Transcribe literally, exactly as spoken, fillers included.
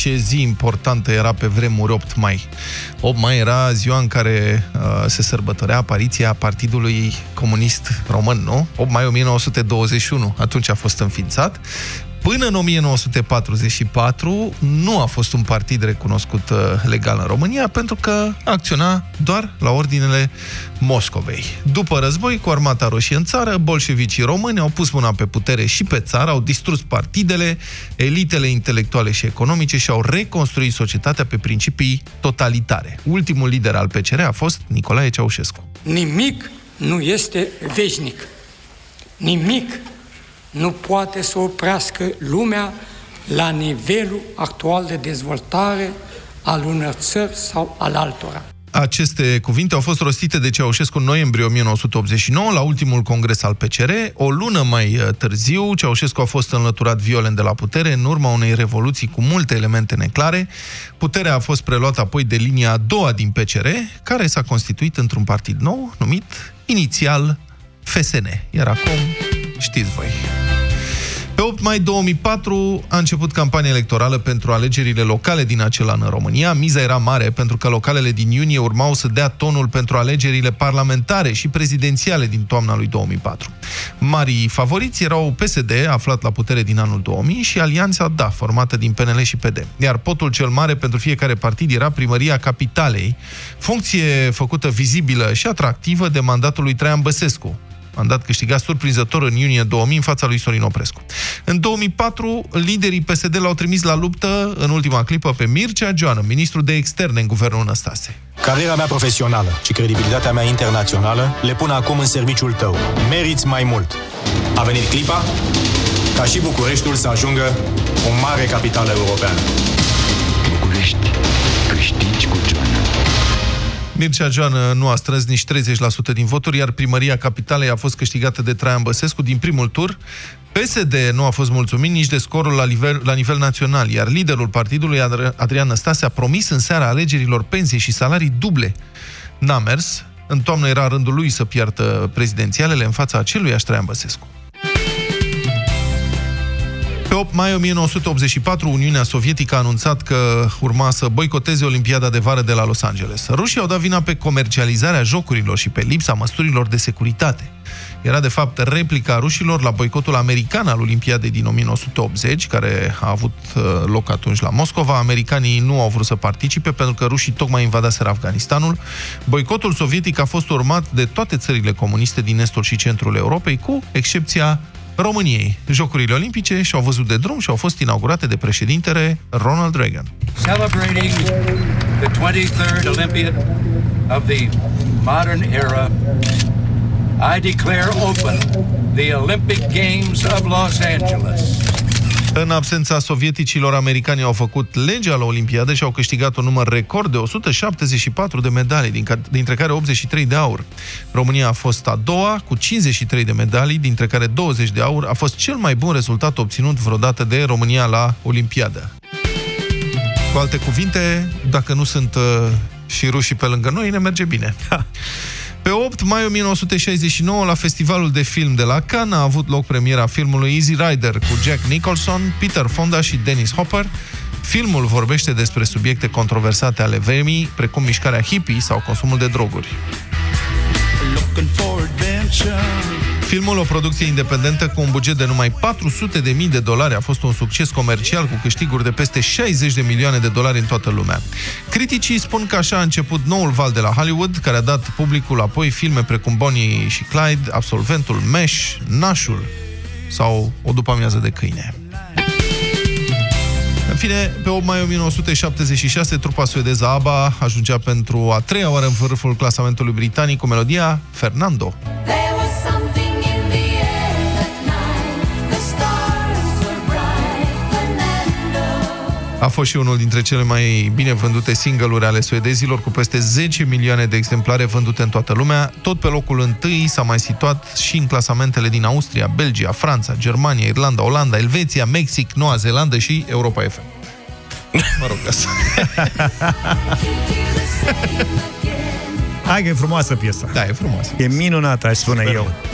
ce zi importantă era pe vremuri opt mai. opt mai era ziua în care uh, se sărbătorea apariția Partidului Comunist Român, nu? opt mai o mie nouă sute douăzeci și unu, atunci a fost înființat. Până în o mie nouă sute patruzeci și patru nu a fost un partid recunoscut uh, legal în România, pentru că acționa doar la ordinele Moscovei. După război, cu Armata Roșie în țară, bolșevicii români au pus mâna pe putere și pe țară, au distrus partidele, elitele intelectuale și economice și au reconstruit societatea pe principii totalitare. Ultimul lider al P C R a fost Nicolae Ceaușescu. Nimic nu este veșnic. Nimic nu poate să oprească lumea la nivelul actual de dezvoltare al unor țări sau al altora. Aceste cuvinte au fost rostite de Ceaușescu în noiembrie o mie nouă sute optzeci și nouă, la ultimul congres al P C R. O lună mai târziu, Ceaușescu a fost înlăturat violent de la putere în urma unei revoluții cu multe elemente neclare. Puterea a fost preluată apoi de linia a doua din P C R, care s-a constituit într-un partid nou, numit inițial F S N. Iar acum știți voi. Pe opt mai două mii patru a început campania electorală pentru alegerile locale din acel an în România. Miza era mare pentru că localele din iunie urmau să dea tonul pentru alegerile parlamentare și prezidențiale din toamna lui două mii patru. Marii favoriți erau P S D, aflat la putere din anul două mii, și Alianța D A, formată din P N L și P D. Iar potul cel mare pentru fiecare partid era Primăria Capitalei, funcție făcută vizibilă și atractivă de mandatul lui Traian Băsescu, mandat câștigat surprinzător în iunie două mii în fața lui Sorin Oprescu. În două mii patru, liderii P S D l-au trimis la luptă în ultima clipă pe Mircea Joană, ministru de externe în guvernul Năstase. Cariera mea profesională și credibilitatea mea internațională le pun acum în serviciul tău. Meriți mai mult. A venit clipa ca și Bucureștiul să ajungă o mare capitală europeană. București, câștigi cu Joană. Mircea Joană nu a strâns nici treizeci la sută din voturi, iar Primăria Capitalei a fost câștigată de Traian Băsescu din primul tur. P S D nu a fost mulțumit nici de scorul la nivel, la nivel național, iar liderul partidului, Adrian Năstase, a promis în seara alegerilor pensii și salarii duble. N-a mers. În toamnă era rândul lui să piardă prezidențialele în fața aceluiași Traian Băsescu. Pe opt mai o mie nouă sute optzeci și patru, Uniunea Sovietică a anunțat că urma să boicoteze Olimpiada de vară de la Los Angeles. Rușii au dat vina pe comercializarea jocurilor și pe lipsa măsurilor de securitate. Era, de fapt, replica rușilor la boicotul american al Olimpiadei din o mie nouă sute optzeci, care a avut loc atunci la Moscova. Americanii nu au vrut să participe pentru că rușii tocmai invadaseră Afganistanul. Boicotul sovietic a fost urmat de toate țările comuniste din estul și centrul Europei, cu excepția României. Jocurile olimpice și-au văzut de drum și au fost inaugurate de președintele Ronald Reagan. Celebrating the twenty-third Olympiad of the modern era, I declare open the Olympic Games of Los Angeles. În absența sovieticilor, americanii au făcut legea la Olimpiadă și au câștigat un număr record de o sută șaptezeci și patru de medalii, dintre care optzeci și trei de aur. România a fost a doua, cu cincizeci și trei de medalii, dintre care douăzeci de aur. A fost cel mai bun rezultat obținut vreodată de România la Olimpiadă. Cu alte cuvinte, dacă nu sunt uh, și rușii pe lângă noi, ne merge bine. Pe opt mai o mie nouă sute șaizeci și nouă, la Festivalul de Film de la Cannes, a avut loc premiera filmului Easy Rider cu Jack Nicholson, Peter Fonda și Dennis Hopper. Filmul vorbește despre subiecte controversate ale vremii, precum mișcarea hippie sau consumul de droguri. Filmul, o producție independentă cu un buget de numai patru sute de mii de dolari, a fost un succes comercial cu câștiguri de peste șaizeci de milioane de dolari în toată lumea. Criticii spun că așa a început noul val de la Hollywood, care a dat publicul apoi filme precum Bonnie și Clyde, Absolventul, Mesh, Nașul sau O după-amiază de câine. În fine, pe opt mai o mie nouă sute șaptezeci și șase, trupa suedeză ABBA ajungea pentru a treia oară în vârful clasamentului britanic cu melodia Fernando. A fost și unul dintre cele mai bine vândute single-uri ale suedezilor, cu peste zece milioane de exemplare vândute în toată lumea. Tot pe locul întâi s-a mai situat și în clasamentele din Austria, Belgia, Franța, Germania, Irlanda, Olanda, Elveția, Mexic, Noua Zeelandă și Europa F M. Mă rog, asta. Hai că e frumoasă piesa. Da, e frumoasă. E minunată, aș spune eu.